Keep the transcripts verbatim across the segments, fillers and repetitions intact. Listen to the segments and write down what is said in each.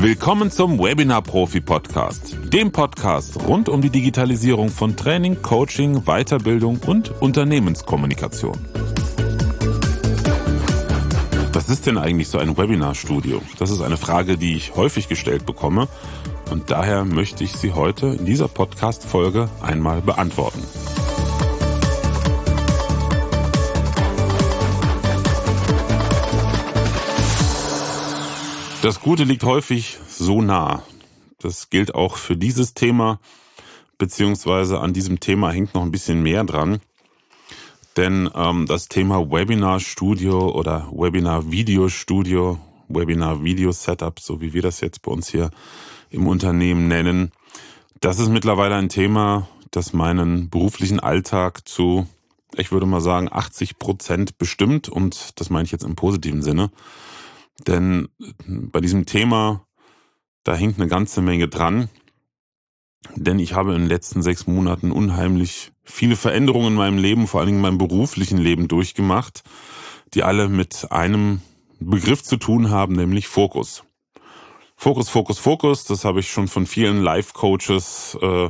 Willkommen zum Webinar-Profi-Podcast, dem Podcast rund um die Digitalisierung von Training, Coaching, Weiterbildung und Unternehmenskommunikation. Was ist denn eigentlich so ein Webinarstudio? Das ist eine Frage, die ich häufig gestellt bekomme und daher möchte ich sie heute in dieser Podcast-Folge einmal beantworten. Das Gute liegt häufig so nah. Das gilt auch für dieses Thema, beziehungsweise an diesem Thema hängt noch ein bisschen mehr dran. Denn ähm, das Thema Webinar-Studio oder Webinar-Video-Studio, Webinar-Video-Setup, so wie wir das jetzt bei uns hier im Unternehmen nennen, das ist mittlerweile ein Thema, das meinen beruflichen Alltag zu, ich würde mal sagen, achtzig Prozent bestimmt. Und das meine ich jetzt im positiven Sinne. Denn bei diesem Thema, da hängt eine ganze Menge dran. Denn ich habe in den letzten sechs Monaten unheimlich viele Veränderungen in meinem Leben, vor allen Dingen in meinem beruflichen Leben durchgemacht, die alle mit einem Begriff zu tun haben, nämlich Fokus. Fokus, Fokus, Fokus, das habe ich schon von vielen Life-Coaches, äh,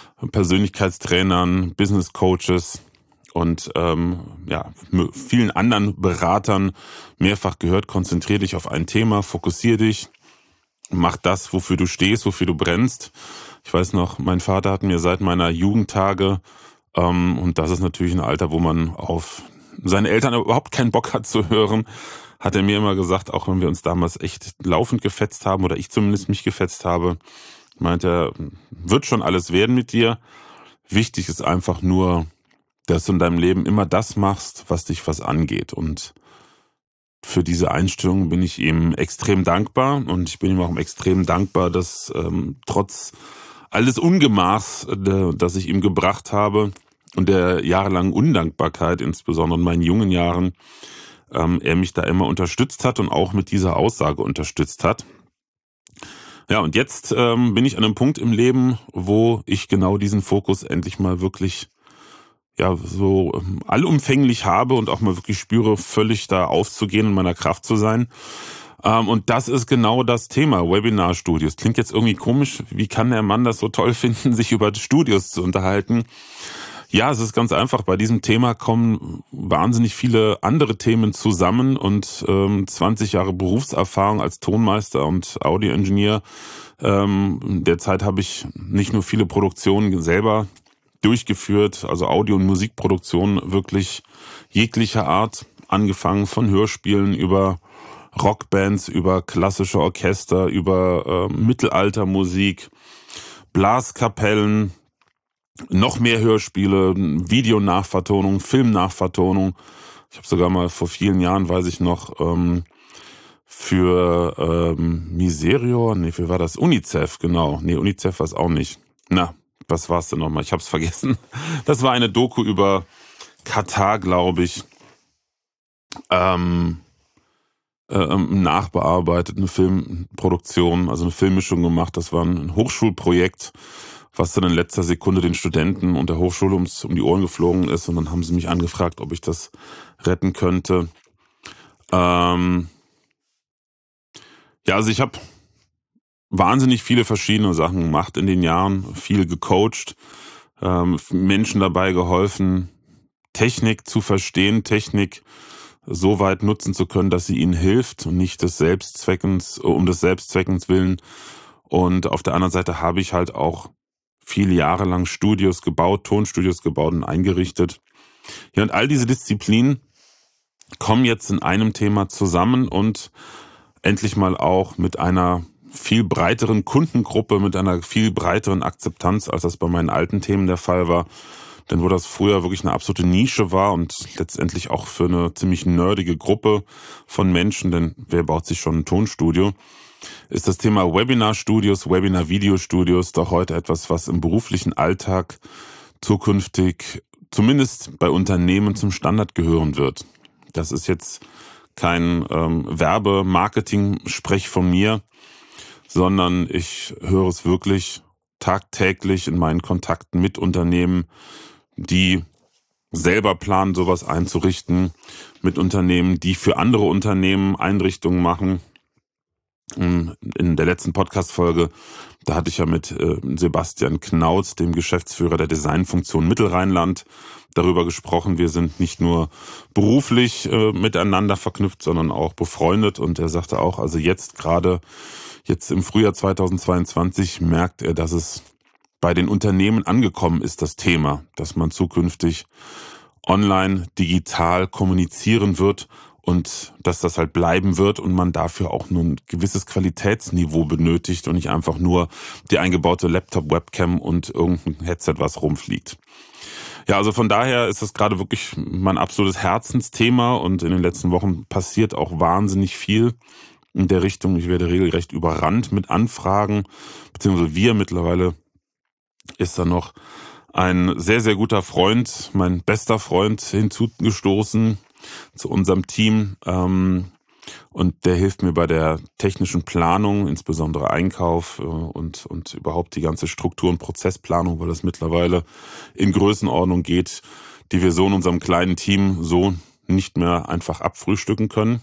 Persönlichkeitstrainern, Business-Coaches und ähm, ja, vielen anderen Beratern mehrfach gehört. Konzentrier dich auf ein Thema, fokussier dich, mach das, wofür du stehst, wofür du brennst. Ich weiß noch, mein Vater hat mir seit meiner Jugendtage, ähm, und das ist natürlich ein Alter, wo man auf seine Eltern überhaupt keinen Bock hat zu hören, hat er mir immer gesagt, auch wenn wir uns damals echt laufend gefetzt haben, oder ich zumindest mich gefetzt habe, meint er, wird schon alles werden mit dir. Wichtig ist einfach nur, dass du in deinem Leben immer das machst, was dich was angeht. Und für diese Einstellung bin ich ihm extrem dankbar. Und ich bin ihm auch extrem dankbar, dass ähm, trotz alles Ungemachs, äh, das ich ihm gebracht habe und der jahrelangen Undankbarkeit, insbesondere in meinen jungen Jahren, ähm, er mich da immer unterstützt hat und auch mit dieser Aussage unterstützt hat. Ja, und jetzt ähm, bin ich an einem Punkt im Leben, wo ich genau diesen Fokus endlich mal wirklich ja so allumfänglich habe und auch mal wirklich spüre, völlig da aufzugehen und meiner Kraft zu sein. Ähm, und das ist genau das Thema, Webinarstudios. Klingt jetzt irgendwie komisch, wie kann der Mann das so toll finden, sich über Studios zu unterhalten? Ja, es ist ganz einfach, bei diesem Thema kommen wahnsinnig viele andere Themen zusammen und ähm, zwanzig Jahre Berufserfahrung als Tonmeister und Audioingenieur. Ähm, derzeit habe ich nicht nur viele Produktionen selber durchgeführt, also Audio- und Musikproduktion wirklich jeglicher Art, angefangen von Hörspielen über Rockbands, über klassische Orchester, über äh, Mittelaltermusik, Blaskapellen, noch mehr Hörspiele, Videonachvertonung, Filmnachvertonung. Ich habe sogar mal vor vielen Jahren, weiß ich noch, ähm, für ähm, Miserio, nee, wie war das? UNICEF, genau. Nee, UNICEF war es auch nicht. Na, was war's denn nochmal? Ich hab's vergessen. Das war eine Doku über Katar, glaube ich. Ähm, äh, nachbearbeitet, eine Filmproduktion, also eine Filmmischung gemacht. Das war ein Hochschulprojekt, was dann in letzter Sekunde den Studenten und der Hochschule ums, um die Ohren geflogen ist. Und dann haben sie mich angefragt, ob ich das retten könnte. Ähm, ja, also ich habe wahnsinnig viele verschiedene Sachen gemacht in den Jahren, viel gecoacht, ähm, Menschen dabei geholfen, Technik zu verstehen, Technik so weit nutzen zu können, dass sie ihnen hilft und nicht des Selbstzweckens, um des Selbstzweckens willen. Und auf der anderen Seite habe ich halt auch viele Jahre lang Studios gebaut, Tonstudios gebaut und eingerichtet. Ja, und all diese Disziplinen kommen jetzt in einem Thema zusammen und endlich mal auch mit einer viel breiteren Kundengruppe, mit einer viel breiteren Akzeptanz, als das bei meinen alten Themen der Fall war. Denn wo das früher wirklich eine absolute Nische war und letztendlich auch für eine ziemlich nerdige Gruppe von Menschen, denn wer baut sich schon ein Tonstudio, ist das Thema Webinar-Studios, Webinar-Video-Studios doch heute etwas, was im beruflichen Alltag zukünftig zumindest bei Unternehmen zum Standard gehören wird. Das ist jetzt kein ähm, Werbe-Marketing-Sprech von mir, sondern ich höre es wirklich tagtäglich in meinen Kontakten mit Unternehmen, die selber planen, sowas einzurichten, mit Unternehmen, die für andere Unternehmen Einrichtungen machen. In der letzten Podcast-Folge, da hatte ich ja mit äh, Sebastian Knauz, dem Geschäftsführer der Designfunktion Mittelrheinland, darüber gesprochen. Wir sind nicht nur beruflich äh, miteinander verknüpft, sondern auch befreundet. Und er sagte auch, also jetzt gerade, jetzt im Frühjahr zweitausendzweiundzwanzig merkt er, dass es bei den Unternehmen angekommen ist, das Thema, dass man zukünftig online, digital kommunizieren wird und dass das halt bleiben wird und man dafür auch nur ein gewisses Qualitätsniveau benötigt und nicht einfach nur die eingebaute Laptop-Webcam und irgendein Headset, was rumfliegt. Ja, also von daher ist das gerade wirklich mein absolutes Herzensthema und in den letzten Wochen passiert auch wahnsinnig viel in der Richtung. Ich werde regelrecht überrannt mit Anfragen, beziehungsweise wir mittlerweile ist da noch ein sehr, sehr guter Freund, mein bester Freund hinzugestoßen zu unserem Team. Ähm, und der hilft mir bei der technischen Planung, insbesondere Einkauf äh, und, und überhaupt die ganze Struktur- und Prozessplanung, weil das mittlerweile in Größenordnung geht, die wir so in unserem kleinen Team so nicht mehr einfach abfrühstücken können.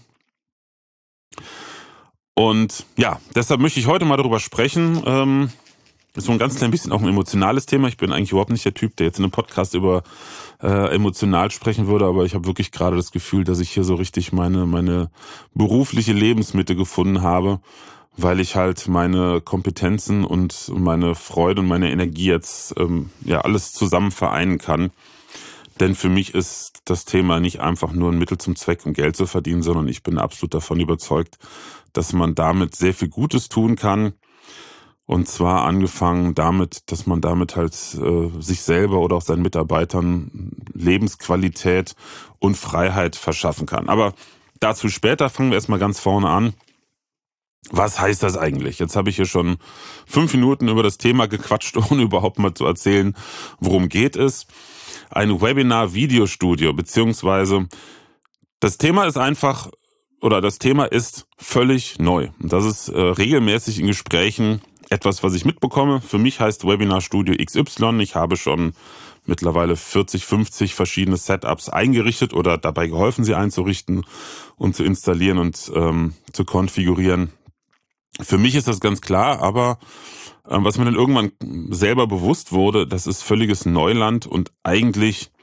Und ja, deshalb möchte ich heute mal darüber sprechen. Ähm, Das ist so ein ganz klein bisschen auch ein emotionales Thema. Ich bin eigentlich überhaupt nicht der Typ, der jetzt in einem Podcast über äh, emotional sprechen würde, aber ich habe wirklich gerade das Gefühl, dass ich hier so richtig meine meine berufliche Lebensmitte gefunden habe, weil ich halt meine Kompetenzen und meine Freude und meine Energie jetzt ähm, ja alles zusammen vereinen kann. Denn für mich ist das Thema nicht einfach nur ein Mittel zum Zweck, um Geld zu verdienen, sondern ich bin absolut davon überzeugt, dass man damit sehr viel Gutes tun kann. Und zwar angefangen damit, dass man damit halt äh, sich selber oder auch seinen Mitarbeitern Lebensqualität und Freiheit verschaffen kann. Aber dazu später, fangen wir erstmal ganz vorne an. Was heißt das eigentlich? Jetzt habe ich hier schon fünf Minuten über das Thema gequatscht, ohne überhaupt mal zu erzählen, worum geht es. Ein Webinar-Videostudio, beziehungsweise das Thema ist einfach, oder das Thema ist völlig neu. Und das ist äh, regelmäßig in Gesprächen etwas, was ich mitbekomme. Für mich heißt Webinar Studio X Y. Ich habe schon mittlerweile vierzig, fünfzig verschiedene Setups eingerichtet oder dabei geholfen, sie einzurichten und zu installieren und ähm, zu konfigurieren. Für mich ist das ganz klar, aber äh, was mir dann irgendwann selber bewusst wurde, das ist völliges Neuland und eigentlich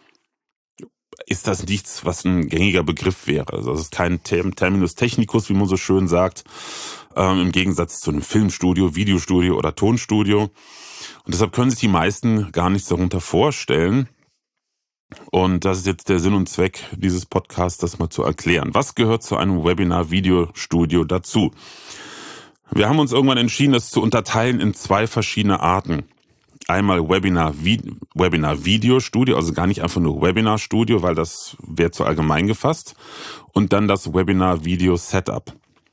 ist das nichts, was ein gängiger Begriff wäre. Also das ist kein Terminus technicus, wie man so schön sagt, ähm, im Gegensatz zu einem Filmstudio, Videostudio oder Tonstudio. Und deshalb können sich die meisten gar nichts darunter vorstellen. Und das ist jetzt der Sinn und Zweck dieses Podcasts, das mal zu erklären. Was gehört zu einem Webinar-Videostudio dazu? Wir haben uns irgendwann entschieden, das zu unterteilen in zwei verschiedene Arten. Einmal Webinar, Webinar Video Studio, also gar nicht einfach nur Webinar Studio, weil das wäre zu allgemein gefasst. Und dann das Webinar Video Setup.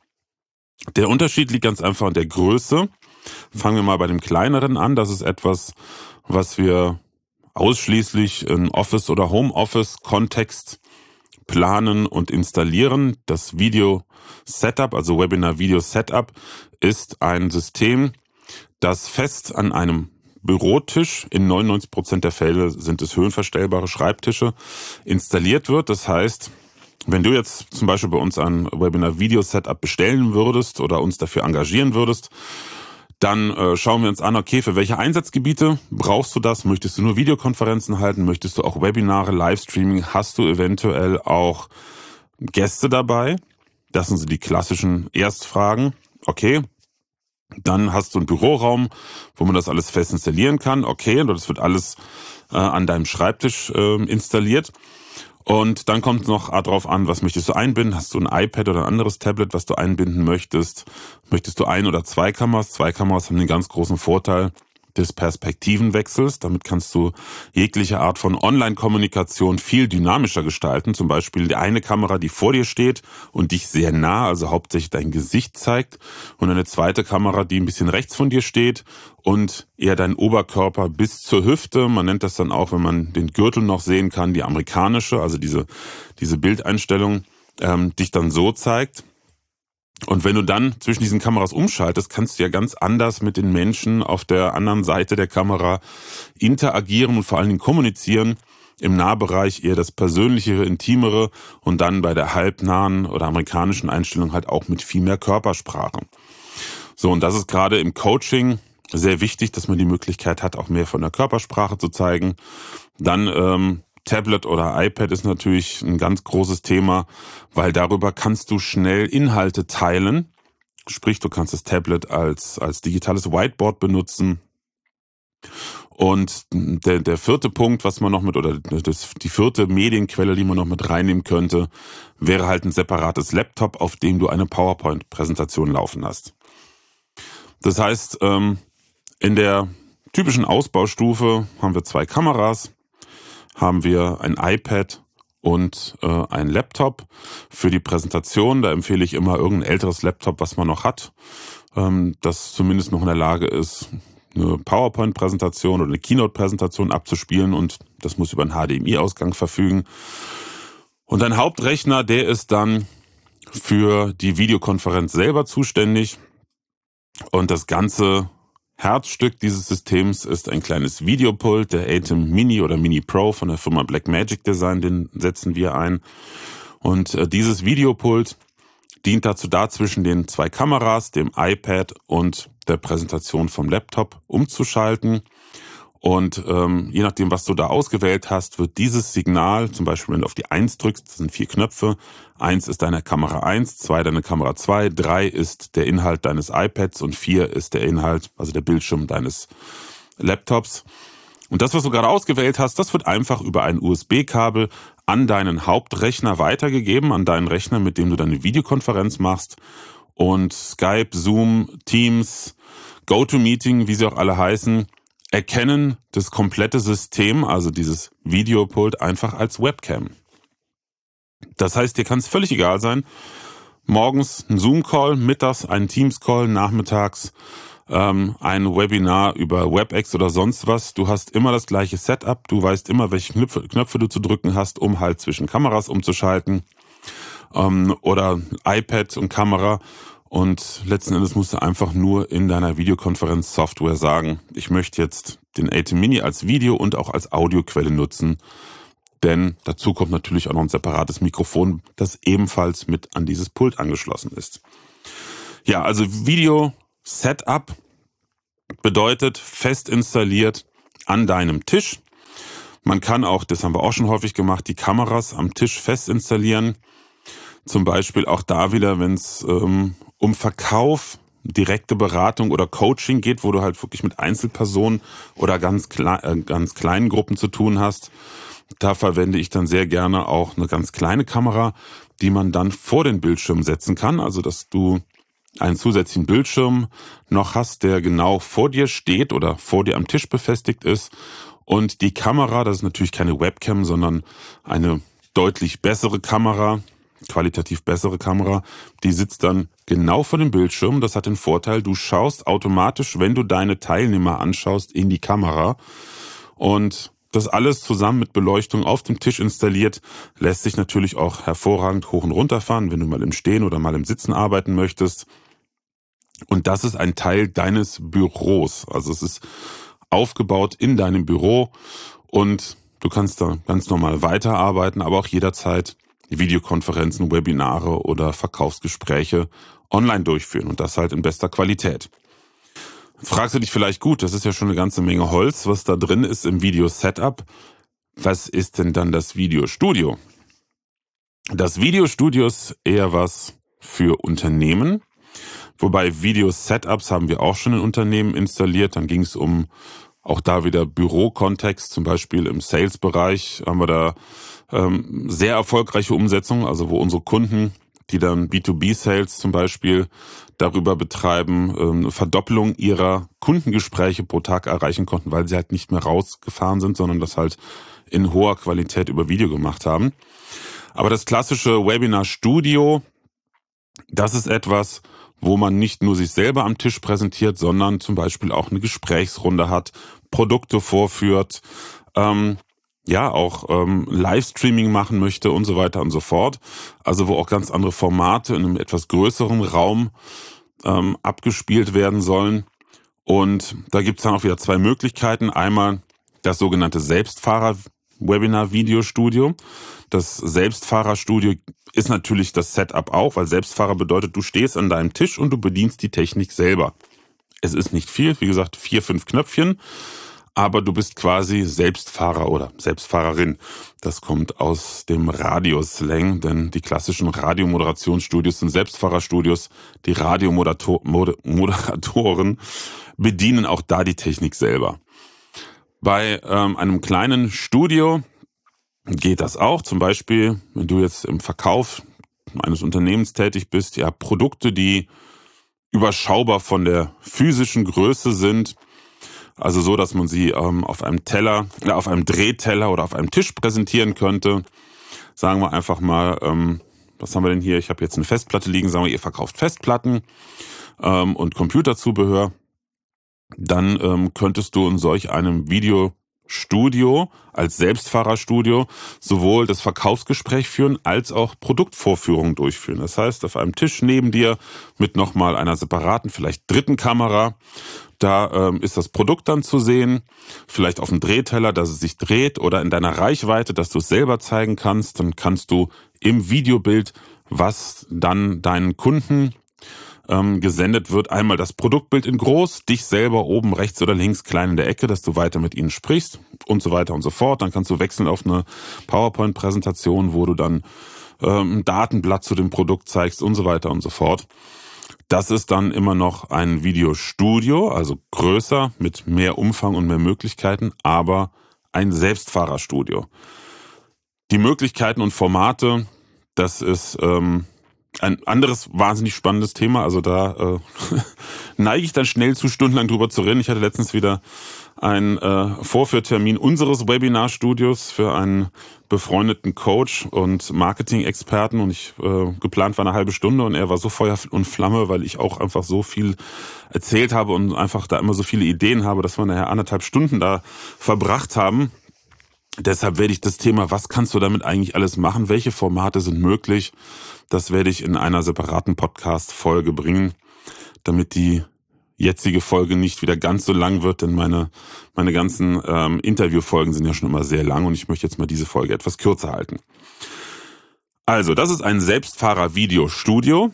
Der Unterschied liegt ganz einfach in der Größe. Fangen wir mal bei dem kleineren an. Das ist etwas, was wir ausschließlich in Office- oder Homeoffice-Kontext planen und installieren. Das Video Setup, also Webinar Video Setup, ist ein System, das fest an einem Bürotisch, in neunundneunzig Prozent der Fälle sind es höhenverstellbare Schreibtische, installiert wird. Das heißt, wenn du jetzt zum Beispiel bei uns ein Webinar-Video-Setup bestellen würdest oder uns dafür engagieren würdest, dann äh, schauen wir uns an, okay, für welche Einsatzgebiete brauchst du das? Möchtest du nur Videokonferenzen halten? Möchtest du auch Webinare, Livestreaming? Hast du eventuell auch Gäste dabei? Das sind so die klassischen Erstfragen. Okay. Dann hast du einen Büroraum, wo man das alles fest installieren kann. Okay, das wird alles äh, an deinem Schreibtisch äh, installiert. Und dann kommt es noch darauf an, was möchtest du einbinden? Hast du ein iPad oder ein anderes Tablet, was du einbinden möchtest? Möchtest du ein oder zwei Kameras? Zwei Kameras haben den ganz großen Vorteil des Perspektivenwechsels. Damit kannst du jegliche Art von Online-Kommunikation viel dynamischer gestalten. Zum Beispiel die eine Kamera, die vor dir steht und dich sehr nah, also hauptsächlich dein Gesicht zeigt. Und eine zweite Kamera, die ein bisschen rechts von dir steht und eher deinen Oberkörper bis zur Hüfte. Man nennt das dann auch, wenn man den Gürtel noch sehen kann, die amerikanische, also diese, diese Bildeinstellung, ähm, dich dann so zeigt. Und wenn du dann zwischen diesen Kameras umschaltest, kannst du ja ganz anders mit den Menschen auf der anderen Seite der Kamera interagieren und vor allen Dingen kommunizieren. Im Nahbereich eher das Persönlichere, Intimere und dann bei der halbnahen oder amerikanischen Einstellung halt auch mit viel mehr Körpersprache. So, und das ist gerade im Coaching sehr wichtig, dass man die Möglichkeit hat, auch mehr von der Körpersprache zu zeigen. Dann ähm, Tablet oder iPad ist natürlich ein ganz großes Thema, weil darüber kannst du schnell Inhalte teilen. Sprich, du kannst das Tablet als als digitales Whiteboard benutzen. Und der, der vierte Punkt, was man noch mit, oder das, die vierte Medienquelle, die man noch mit reinnehmen könnte, wäre halt ein separates Laptop, auf dem du eine PowerPoint-Präsentation laufen hast. Das heißt, ähm, in der typischen Ausbaustufe haben wir zwei Kameras, haben wir ein iPad und äh, ein Laptop. Für die Präsentation, da empfehle ich immer irgendein älteres Laptop, was man noch hat, ähm, das zumindest noch in der Lage ist, eine PowerPoint-Präsentation oder eine Keynote-Präsentation abzuspielen, und das muss über einen H D M I-Ausgang verfügen. Und ein Hauptrechner, der ist dann für die Videokonferenz selber zuständig, und das ganze Herzstück dieses Systems ist ein kleines Videopult, der ATEM Mini oder Mini Pro von der Firma Blackmagic Design, den setzen wir ein. Und äh, dieses Videopult dient dazu da, zwischen den zwei Kameras, dem iPad und der Präsentation vom Laptop umzuschalten. Und ähm, je nachdem, was du da ausgewählt hast, wird dieses Signal, zum Beispiel wenn du auf die eins drückst, das sind vier Knöpfe, eins ist deine Kamera eins, zwei deine Kamera zwei, drei ist der Inhalt deines iPads und vier ist der Inhalt, also der Bildschirm deines Laptops. Und das, was du gerade ausgewählt hast, das wird einfach über ein U S B-Kabel an deinen Hauptrechner weitergegeben, an deinen Rechner, mit dem du deine Videokonferenz machst. Und Skype, Zoom, Teams, GoToMeeting, wie sie auch alle heißen, erkennen das komplette System, also dieses Videopult, einfach als Webcam. Das heißt, dir kann es völlig egal sein, morgens ein Zoom-Call, mittags ein Teams-Call, nachmittags ähm, ein Webinar über WebEx oder sonst was. Du hast immer das gleiche Setup, du weißt immer, welche Knöpfe, Knöpfe du zu drücken hast, um halt zwischen Kameras umzuschalten, ähm, oder iPad und Kamera. Und letzten Endes musst du einfach nur in deiner Videokonferenz-Software sagen, ich möchte jetzt den ATEM Mini als Video- und auch als Audioquelle nutzen. Denn dazu kommt natürlich auch noch ein separates Mikrofon, das ebenfalls mit an dieses Pult angeschlossen ist. Ja, also Video-Setup bedeutet fest installiert an deinem Tisch. Man kann auch, das haben wir auch schon häufig gemacht, die Kameras am Tisch fest installieren. Zum Beispiel auch da wieder, wenn es ähm, um Verkauf, direkte Beratung oder Coaching geht, wo du halt wirklich mit Einzelpersonen oder ganz, klei- äh, ganz kleinen Gruppen zu tun hast. Da verwende ich dann sehr gerne auch eine ganz kleine Kamera, die man dann vor den Bildschirm setzen kann. Also dass du einen zusätzlichen Bildschirm noch hast, der genau vor dir steht oder vor dir am Tisch befestigt ist. Und die Kamera, das ist natürlich keine Webcam, sondern eine deutlich bessere Kamera, qualitativ bessere Kamera, die sitzt dann genau vor dem Bildschirm. Das hat den Vorteil, du schaust automatisch, wenn du deine Teilnehmer anschaust, in die Kamera. Und das alles zusammen mit Beleuchtung auf dem Tisch installiert, lässt sich natürlich auch hervorragend hoch und runter fahren, wenn du mal im Stehen oder mal im Sitzen arbeiten möchtest. Und das ist ein Teil deines Büros. Also es ist aufgebaut in deinem Büro und du kannst da ganz normal weiterarbeiten, aber auch jederzeit Videokonferenzen, Webinare oder Verkaufsgespräche online durchführen und das halt in bester Qualität. Fragst du dich vielleicht, gut, das ist ja schon eine ganze Menge Holz, was da drin ist im Video-Setup. Was ist denn dann das Videostudio? Das Videostudio ist eher was für Unternehmen, wobei Video-Setups haben wir auch schon in Unternehmen installiert. Dann ging es um auch da wieder Bürokontext, zum Beispiel im Sales-Bereich haben wir da ähm, sehr erfolgreiche Umsetzungen, also wo unsere Kunden, die dann B zwei B-Sales zum Beispiel darüber betreiben, eine Verdoppelung ihrer Kundengespräche pro Tag erreichen konnten, weil sie halt nicht mehr rausgefahren sind, sondern das halt in hoher Qualität über Video gemacht haben. Aber das klassische Webinar-Studio, das ist etwas, wo man nicht nur sich selber am Tisch präsentiert, sondern zum Beispiel auch eine Gesprächsrunde hat, Produkte vorführt, ähm, ja, auch ähm, Livestreaming machen möchte und so weiter und so fort. Also wo auch ganz andere Formate in einem etwas größeren Raum ähm, abgespielt werden sollen. Und da gibt es dann auch wieder zwei Möglichkeiten. Einmal das sogenannte Selbstfahrer Webinar-Videostudio. Das Selbstfahrerstudio ist natürlich das Setup auch, weil Selbstfahrer bedeutet, du stehst an deinem Tisch und du bedienst die Technik selber. Es ist nicht viel, wie gesagt, vier, fünf Knöpfchen, aber du bist quasi Selbstfahrer oder Selbstfahrerin. Das kommt aus dem Radioslang, denn die klassischen Radiomoderationsstudios sind Selbstfahrerstudios. Die Radiomoderatoren bedienen auch da die Technik selber. Bei ähm, einem kleinen Studio geht das auch. Zum Beispiel, wenn du jetzt im Verkauf eines Unternehmens tätig bist, ja, Produkte, die überschaubar von der physischen Größe sind, also so, dass man sie ähm, auf einem Teller, äh, auf einem Drehteller oder auf einem Tisch präsentieren könnte. Sagen wir einfach mal, ähm, was haben wir denn hier? Ich habe jetzt eine Festplatte liegen, sagen wir, ihr verkauft Festplatten ähm, und Computerzubehör. Dann ähm, könntest du in solch einem Videostudio als Selbstfahrerstudio sowohl das Verkaufsgespräch führen als auch Produktvorführungen durchführen. Das heißt, auf einem Tisch neben dir mit nochmal einer separaten, vielleicht dritten Kamera, da ähm, ist das Produkt dann zu sehen, vielleicht auf dem Drehteller, dass es sich dreht oder in deiner Reichweite, dass du es selber zeigen kannst. Dann kannst du im Videobild, was dann deinen Kunden ähm, gesendet wird, einmal das Produktbild in groß, dich selber oben rechts oder links klein in der Ecke, dass du weiter mit ihnen sprichst und so weiter und so fort. Dann kannst du wechseln auf eine PowerPoint-Präsentation, wo du dann ähm, ein Datenblatt zu dem Produkt zeigst und so weiter und so fort. Das ist dann immer noch ein Videostudio, also größer, mit mehr Umfang und mehr Möglichkeiten, aber ein Selbstfahrerstudio. Die Möglichkeiten und Formate, das ist ähm, ein anderes wahnsinnig spannendes Thema. Also da äh, neige ich dann schnell zu, stundenlang drüber zu reden. Ich hatte letztens wieder einen äh, Vorführtermin unseres Webinarstudios für einen befreundeten Coach und Marketing-Experten und ich äh, geplant war eine halbe Stunde und er war so Feuer und Flamme, weil ich auch einfach so viel erzählt habe und einfach da immer so viele Ideen habe, dass wir nachher anderthalb Stunden da verbracht haben. Deshalb werde ich das Thema, was kannst du damit eigentlich alles machen, welche Formate sind möglich, das werde ich in einer separaten Podcast-Folge bringen, damit die jetzige Folge nicht wieder ganz so lang wird, denn meine meine ganzen ähm, Interviewfolgen sind ja schon immer sehr lang und ich möchte jetzt mal diese Folge etwas kürzer halten. Also, das ist ein Selbstfahrer-Videostudio,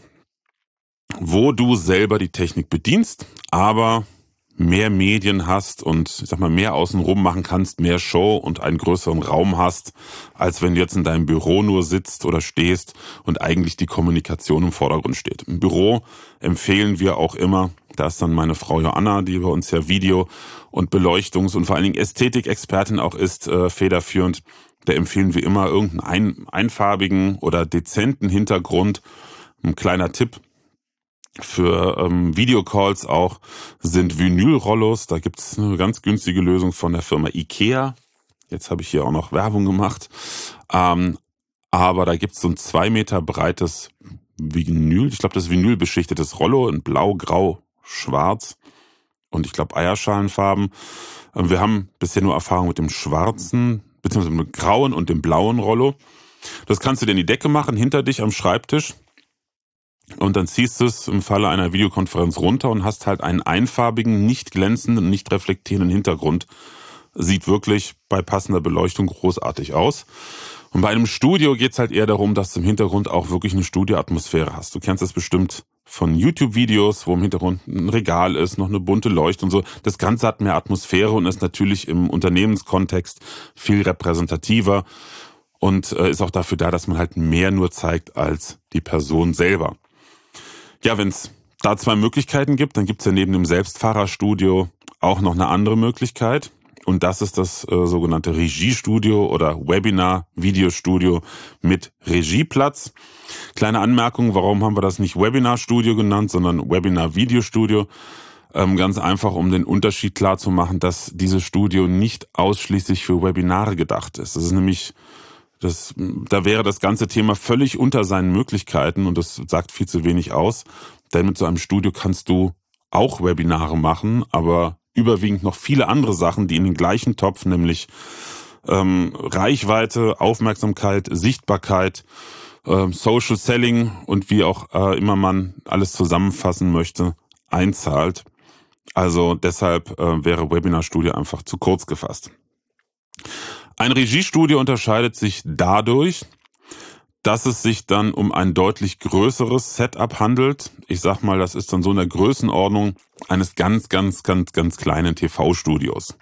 wo du selber die Technik bedienst, aber mehr Medien hast und ich sag mal mehr außenrum machen kannst, mehr Show und einen größeren Raum hast, als wenn du jetzt in deinem Büro nur sitzt oder stehst und eigentlich die Kommunikation im Vordergrund steht. Im Büro empfehlen wir auch immer, da ist dann meine Frau Joanna, die bei uns ja Video- und Beleuchtungs- und vor allen Dingen Ästhetik-Expertin auch ist, äh, federführend. Da empfehlen wir immer irgendeinen ein, einfarbigen oder dezenten Hintergrund. Ein kleiner Tipp für ähm, Videocalls auch sind Vinylrollos. Da gibt's eine ganz günstige Lösung von der Firma Ikea. Jetzt habe ich hier auch noch Werbung gemacht. Ähm, aber da gibt's so ein zwei Meter breites Vinyl. Ich glaube, das Vinyl beschichtetes Rollo in blau, grau, schwarz und ich glaube Eierschalenfarben. Ähm, wir haben bisher nur Erfahrung mit dem schwarzen, beziehungsweise mit dem grauen und dem blauen Rollo. Das kannst du dir in die Decke machen, hinter dich am Schreibtisch. Und dann ziehst du es im Falle einer Videokonferenz runter und hast halt einen einfarbigen, nicht glänzenden, nicht reflektierenden Hintergrund. Sieht wirklich bei passender Beleuchtung großartig aus. Und bei einem Studio geht's halt eher darum, dass du im Hintergrund auch wirklich eine Studioatmosphäre hast. Du kennst das bestimmt von YouTube-Videos, wo im Hintergrund ein Regal ist, noch eine bunte Leuchte und so. Das Ganze hat mehr Atmosphäre und ist natürlich im Unternehmenskontext viel repräsentativer und äh, ist auch dafür da, dass man halt mehr nur zeigt als die Person selber. Ja, wenn es da zwei Möglichkeiten gibt, dann gibt's ja neben dem Selbstfahrerstudio auch noch eine andere Möglichkeit. Und das ist das äh, sogenannte Regiestudio oder Webinar-Videostudio mit Regieplatz. Kleine Anmerkung, warum haben wir das nicht Webinar-Studio genannt, sondern Webinar-Videostudio? Ähm, ganz einfach, um den Unterschied klar zu machen, dass dieses Studio nicht ausschließlich für Webinare gedacht ist. Das ist nämlich Das, da wäre das ganze Thema völlig unter seinen Möglichkeiten und das sagt viel zu wenig aus. Denn mit so einem Studio kannst du auch Webinare machen, aber überwiegend noch viele andere Sachen, die in den gleichen Topf, nämlich ähm, Reichweite, Aufmerksamkeit, Sichtbarkeit, äh, Social Selling und wie auch äh, immer man alles zusammenfassen möchte, einzahlt. Also deshalb äh, wäre Webinar Studio einfach zu kurz gefasst. Ein Regiestudio unterscheidet sich dadurch, dass es sich dann um ein deutlich größeres Setup handelt. Ich sag mal, das ist dann so in der Größenordnung eines ganz, ganz, ganz, ganz kleinen T V-Studios.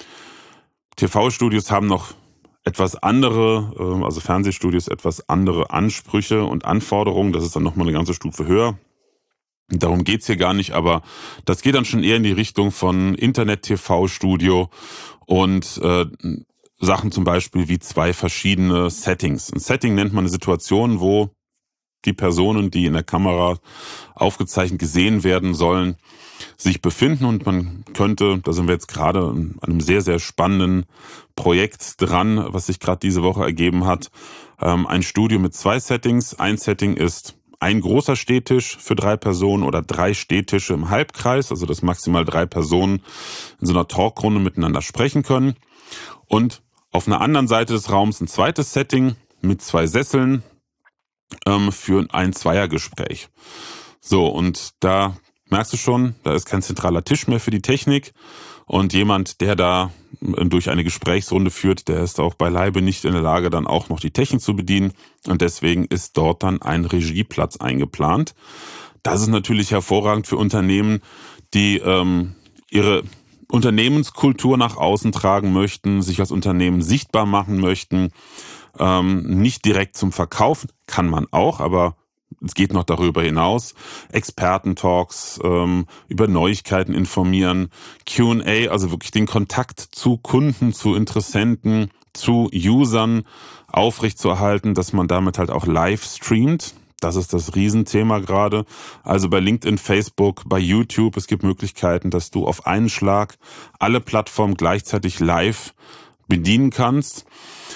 T V-Studios haben noch etwas andere, also Fernsehstudios, etwas andere Ansprüche und Anforderungen. Das ist dann nochmal eine ganze Stufe höher. Darum geht's hier gar nicht, aber das geht dann schon eher in die Richtung von Internet-T V-Studio und äh, Sachen zum Beispiel wie zwei verschiedene Settings. Ein Setting nennt man eine Situation, wo die Personen, die in der Kamera aufgezeichnet gesehen werden sollen, sich befinden, und man könnte, da sind wir jetzt gerade an einem sehr, sehr spannenden Projekt dran, was sich gerade diese Woche ergeben hat, ein Studio mit zwei Settings. Ein Setting ist ein großer Stehtisch für drei Personen oder drei Stehtische im Halbkreis, also dass maximal drei Personen in so einer Talkrunde miteinander sprechen können. Und auf einer anderen Seite des Raums ein zweites Setting mit zwei Sesseln ähm, für ein Zweiergespräch. So, und da merkst du schon, da ist kein zentraler Tisch mehr für die Technik, und jemand, der da durch eine Gesprächsrunde führt, der ist auch beileibe nicht in der Lage, dann auch noch die Technik zu bedienen, und deswegen ist dort dann ein Regieplatz eingeplant. Das ist natürlich hervorragend für Unternehmen, die ähm, ihre Unternehmenskultur nach außen tragen möchten, sich als Unternehmen sichtbar machen möchten, ähm, nicht direkt zum Verkauf, kann man auch, aber es geht noch darüber hinaus. Experten-Talks, ähm, über Neuigkeiten informieren, Q und A, also wirklich den Kontakt zu Kunden, zu Interessenten, zu Usern aufrechtzuerhalten, dass man damit halt auch live streamt. Das ist das Riesenthema gerade. Also bei LinkedIn, Facebook, bei YouTube, es gibt Möglichkeiten, dass du auf einen Schlag alle Plattformen gleichzeitig live bedienen kannst.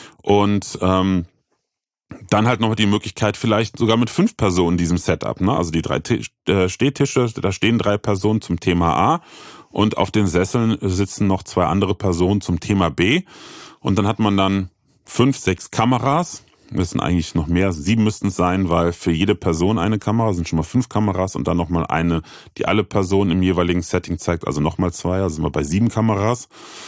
Und ähm, dann halt noch die Möglichkeit, vielleicht sogar mit fünf Personen in diesem Setup, ne? Also die drei Tisch, äh, Stehtische, da stehen drei Personen zum Thema A, und auf den Sesseln sitzen noch zwei andere Personen zum Thema B. Und dann hat man dann fünf, sechs Kameras. Müssen eigentlich noch mehr, sieben müssten es sein, weil für jede Person eine Kamera, sind schon mal fünf Kameras, und dann nochmal eine, die alle Personen im jeweiligen Setting zeigt, also nochmal zwei, also sind wir bei sieben Kameras.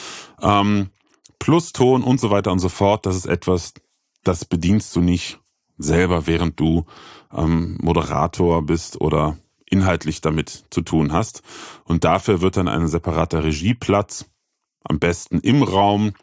Ähm, plus Ton und so weiter und so fort. Das ist etwas, das bedienst du nicht selber, während du ähm, Moderator bist oder inhaltlich damit zu tun hast. Und dafür wird dann ein separater Regieplatz, am besten im Raum,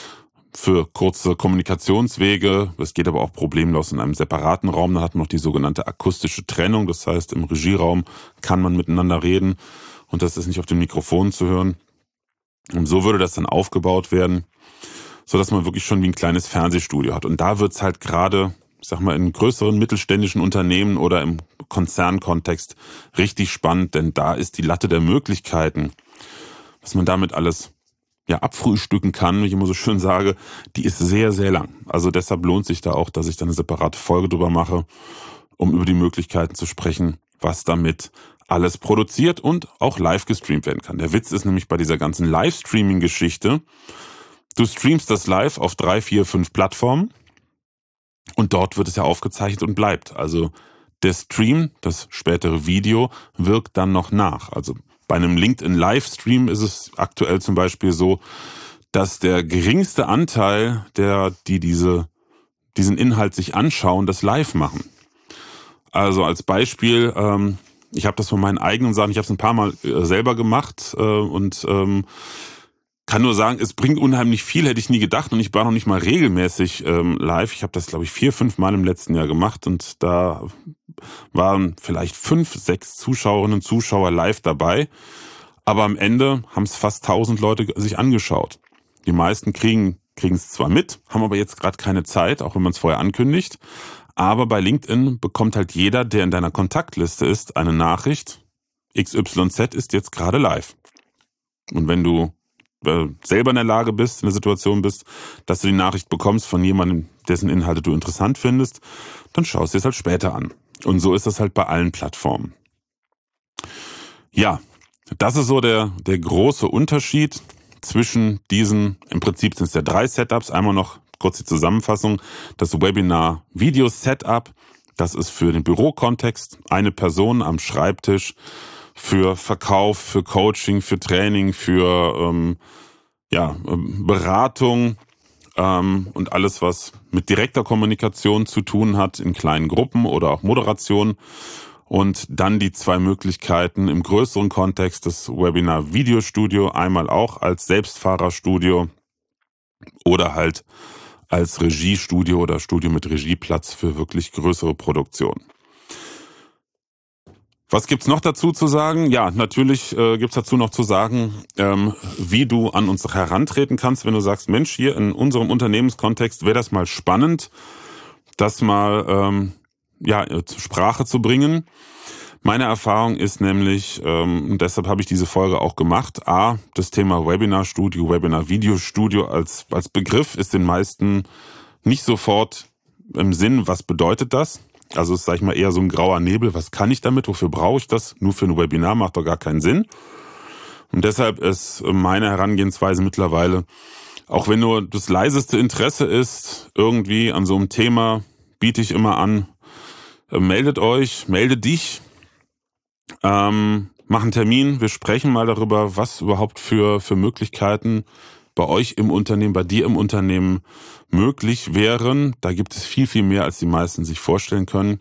für kurze Kommunikationswege. Das geht aber auch problemlos in einem separaten Raum. Da hat man noch die sogenannte akustische Trennung. Das heißt, im Regieraum kann man miteinander reden und das ist nicht auf dem Mikrofon zu hören. Und so würde das dann aufgebaut werden, so dass man wirklich schon wie ein kleines Fernsehstudio hat. Und da wird's halt gerade, ich sag mal, in größeren mittelständischen Unternehmen oder im Konzernkontext richtig spannend, denn da ist die Latte der Möglichkeiten, was man damit alles ja abfrühstücken kann, wie ich immer so schön sage, die ist sehr, sehr lang. Also deshalb lohnt sich da auch, dass ich da eine separate Folge drüber mache, um über die Möglichkeiten zu sprechen, was damit alles produziert und auch live gestreamt werden kann. Der Witz ist nämlich bei dieser ganzen Livestreaming-Geschichte, du streamst das live auf drei, vier, fünf Plattformen und dort wird es ja aufgezeichnet und bleibt. Also der Stream, das spätere Video, wirkt dann noch nach. Also bei einem LinkedIn-Livestream ist es aktuell zum Beispiel so, dass der geringste Anteil der, die diese, diesen Inhalt sich anschauen, das live machen. Also als Beispiel, ähm, ich habe das von meinen eigenen Sachen, ich habe es ein paar Mal äh, selber gemacht äh, und ähm, kann nur sagen, es bringt unheimlich viel, hätte ich nie gedacht, und ich war noch nicht mal regelmäßig ähm, live. Ich habe das, glaube ich, vier, fünf Mal im letzten Jahr gemacht, und da waren vielleicht fünf, sechs Zuschauerinnen und Zuschauer live dabei, aber am Ende haben es fast tausend Leute sich angeschaut. Die meisten kriegen kriegen es zwar mit, haben aber jetzt gerade keine Zeit, auch wenn man es vorher ankündigt, aber bei LinkedIn bekommt halt jeder, der in deiner Kontaktliste ist, eine Nachricht, X Y Z ist jetzt gerade live. Und wenn du äh, selber in der Lage bist, in der Situation bist, dass du die Nachricht bekommst von jemandem, dessen Inhalte du interessant findest, dann schaust du es halt später an. Und so ist das halt bei allen Plattformen. Ja, das ist so der, der große Unterschied zwischen diesen, im Prinzip sind es ja drei Setups. Einmal noch kurz die Zusammenfassung. Das Webinar-Video-Setup, das ist für den Bürokontext eine Person am Schreibtisch, für Verkauf, für Coaching, für Training, für ähm, ja, Beratung, ähm, und alles, was mit direkter Kommunikation zu tun hat, in kleinen Gruppen oder auch Moderation. Und dann die zwei Möglichkeiten im größeren Kontext, das Webinar-Videostudio, einmal auch als Selbstfahrerstudio oder halt als Regiestudio oder Studio mit Regieplatz für wirklich größere Produktionen. Was gibt's noch dazu zu sagen? Ja, natürlich äh, gibt's dazu noch zu sagen, ähm, wie du an uns herantreten kannst, wenn du sagst, Mensch, hier in unserem Unternehmenskontext wäre das mal spannend, das mal ähm, ja zur Sprache zu bringen. Meine Erfahrung ist nämlich, ähm, und deshalb habe ich diese Folge auch gemacht, a, das Thema Webinarstudio, Webinar-Videostudio als als Begriff ist den meisten nicht sofort im Sinn, was bedeutet das? Also es ist, sag ich mal, eher so ein grauer Nebel. Was kann ich damit? Wofür brauche ich das? Nur für ein Webinar macht doch gar keinen Sinn. Und deshalb ist meine Herangehensweise mittlerweile, auch wenn nur das leiseste Interesse ist, irgendwie an so einem Thema, biete ich immer an, äh, meldet euch, melde dich, ähm, mach einen Termin, wir sprechen mal darüber, was überhaupt für, für Möglichkeiten bei euch im Unternehmen, bei dir im Unternehmen möglich wären. Da gibt es viel, viel mehr, als die meisten sich vorstellen können.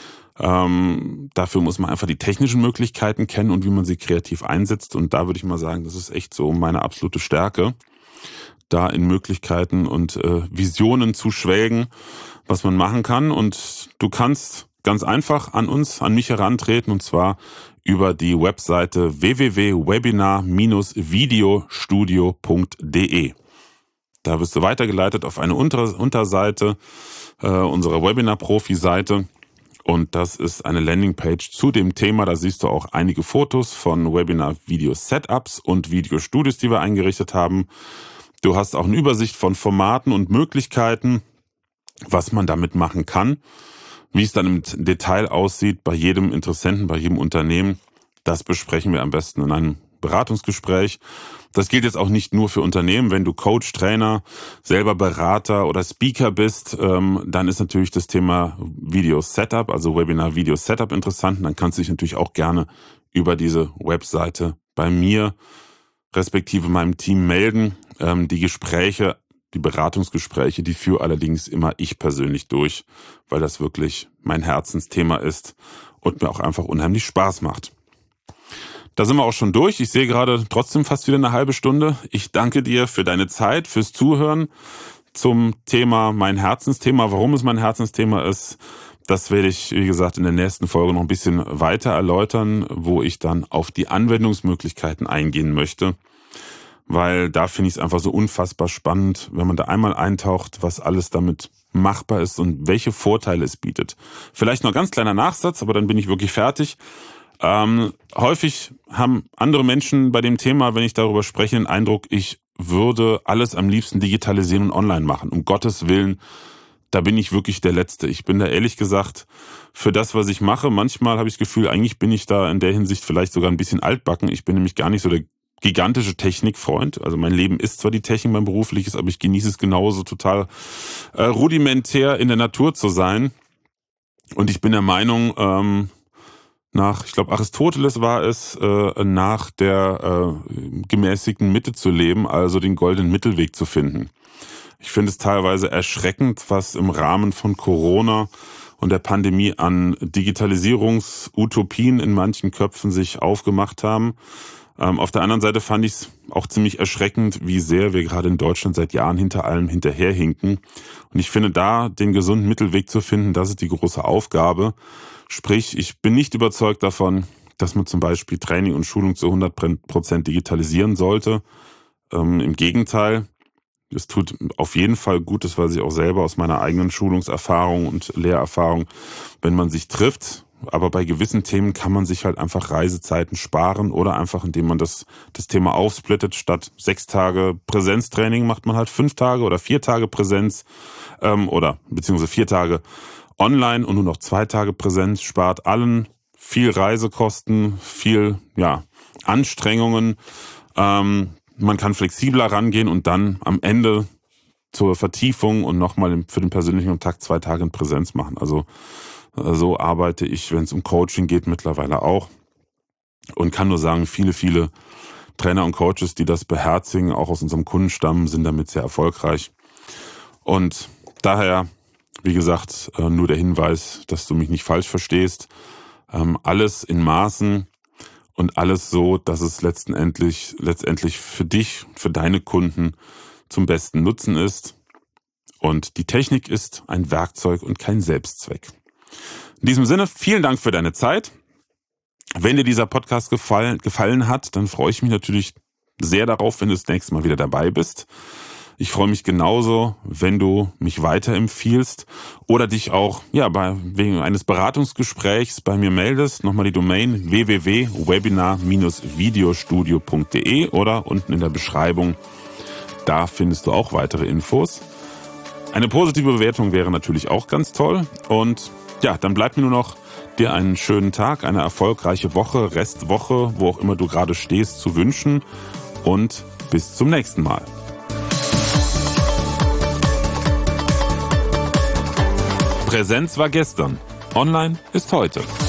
Ähm, dafür muss man einfach die technischen Möglichkeiten kennen und wie man sie kreativ einsetzt. Und da würde ich mal sagen, das ist echt so meine absolute Stärke, da in Möglichkeiten und äh, Visionen zu schwelgen, was man machen kann. Und du kannst ganz einfach an uns, an mich herantreten, und zwar über die Webseite w w w punkt webinar Bindestrich videostudio punkt d e. Da wirst du weitergeleitet auf eine Unter- Unterseite äh, unserer Webinar-Profi-Seite. Und das ist eine Landingpage zu dem Thema. Da siehst du auch einige Fotos von Webinar-Video-Setups und Videostudios, die wir eingerichtet haben. Du hast auch eine Übersicht von Formaten und Möglichkeiten, was man damit machen kann. Wie es dann im Detail aussieht bei jedem Interessenten, bei jedem Unternehmen, das besprechen wir am besten in einem Beratungsgespräch. Das gilt jetzt auch nicht nur für Unternehmen. Wenn du Coach, Trainer, selber Berater oder Speaker bist, ähm, dann ist natürlich das Thema Video Setup, also Webinar Video Setup interessant. Und dann kannst du dich natürlich auch gerne über diese Webseite bei mir respektive meinem Team melden. Ähm, die Gespräche, die Beratungsgespräche, die führe allerdings immer ich persönlich durch, weil das wirklich mein Herzensthema ist und mir auch einfach unheimlich Spaß macht. Da sind wir auch schon durch. Ich sehe gerade trotzdem fast wieder eine halbe Stunde. Ich danke dir für deine Zeit, fürs Zuhören zum Thema, mein Herzensthema. Warum es mein Herzensthema ist, das werde ich, wie gesagt, in der nächsten Folge noch ein bisschen weiter erläutern, wo ich dann auf die Anwendungsmöglichkeiten eingehen möchte. Weil da finde ich es einfach so unfassbar spannend, wenn man da einmal eintaucht, was alles damit machbar ist und welche Vorteile es bietet. Vielleicht noch ein ganz kleiner Nachsatz, aber dann bin ich wirklich fertig. Ähm, häufig haben andere Menschen bei dem Thema, wenn ich darüber spreche, den Eindruck, ich würde alles am liebsten digitalisieren und online machen. Um Gottes Willen, da bin ich wirklich der Letzte. Ich bin da ehrlich gesagt für das, was ich mache, manchmal habe ich das Gefühl, eigentlich bin ich da in der Hinsicht vielleicht sogar ein bisschen altbacken. Ich bin nämlich gar nicht so der gigantische Technikfreund. Also mein Leben ist zwar die Technik, mein berufliches, aber ich genieße es genauso total äh, rudimentär in der Natur zu sein. Und ich bin der Meinung, ähm, nach, ich glaube Aristoteles war es, äh, nach der äh, gemäßigten Mitte zu leben, also den goldenen Mittelweg zu finden. Ich finde es teilweise erschreckend, was im Rahmen von Corona und der Pandemie an Digitalisierungsutopien in manchen Köpfen sich aufgemacht haben. Ähm, auf der anderen Seite fand ich es auch ziemlich erschreckend, wie sehr wir gerade in Deutschland seit Jahren hinter allem hinterherhinken. Und ich finde, da den gesunden Mittelweg zu finden, das ist die große Aufgabe. Sprich, ich bin nicht überzeugt davon, dass man zum Beispiel Training und Schulung zu hundert Prozent digitalisieren sollte. Ähm, im Gegenteil, es tut auf jeden Fall gut, das weiß ich auch selber aus meiner eigenen Schulungserfahrung und Lehrerfahrung, wenn man sich trifft. Aber bei gewissen Themen kann man sich halt einfach Reisezeiten sparen oder einfach, indem man das, das Thema aufsplittet. Statt sechs Tage Präsenztraining macht man halt fünf Tage oder vier Tage Präsenz ähm, oder beziehungsweise vier Tage online und nur noch zwei Tage Präsenz, spart allen viel Reisekosten, viel ja Anstrengungen. Ähm, man kann flexibler rangehen und dann am Ende zur Vertiefung und nochmal für den persönlichen Kontakt zwei Tage in Präsenz machen. Also so arbeite ich, wenn es um Coaching geht, mittlerweile auch. Und kann nur sagen, viele, viele Trainer und Coaches, die das beherzigen, auch aus unserem Kundenstamm, sind damit sehr erfolgreich. Und daher, wie gesagt, nur der Hinweis, dass du mich nicht falsch verstehst. Alles in Maßen und alles so, dass es letztendlich, letztendlich für dich, für deine Kunden zum besten Nutzen ist. Und die Technik ist ein Werkzeug und kein Selbstzweck. In diesem Sinne, vielen Dank für deine Zeit. Wenn dir dieser Podcast gefallen, gefallen hat, dann freue ich mich natürlich sehr darauf, wenn du das nächste Mal wieder dabei bist. Ich freue mich genauso, wenn du mich weiterempfiehlst oder dich auch ja bei wegen eines Beratungsgesprächs bei mir meldest. Nochmal die Domain w w w punkt webinar Bindestrich videostudio punkt d e oder unten in der Beschreibung. Da findest du auch weitere Infos. Eine positive Bewertung wäre natürlich auch ganz toll. Und ja, dann bleibt mir nur noch, dir einen schönen Tag, eine erfolgreiche Woche, Restwoche, wo auch immer du gerade stehst, zu wünschen. Und bis zum nächsten Mal. Präsenz war gestern, online ist heute.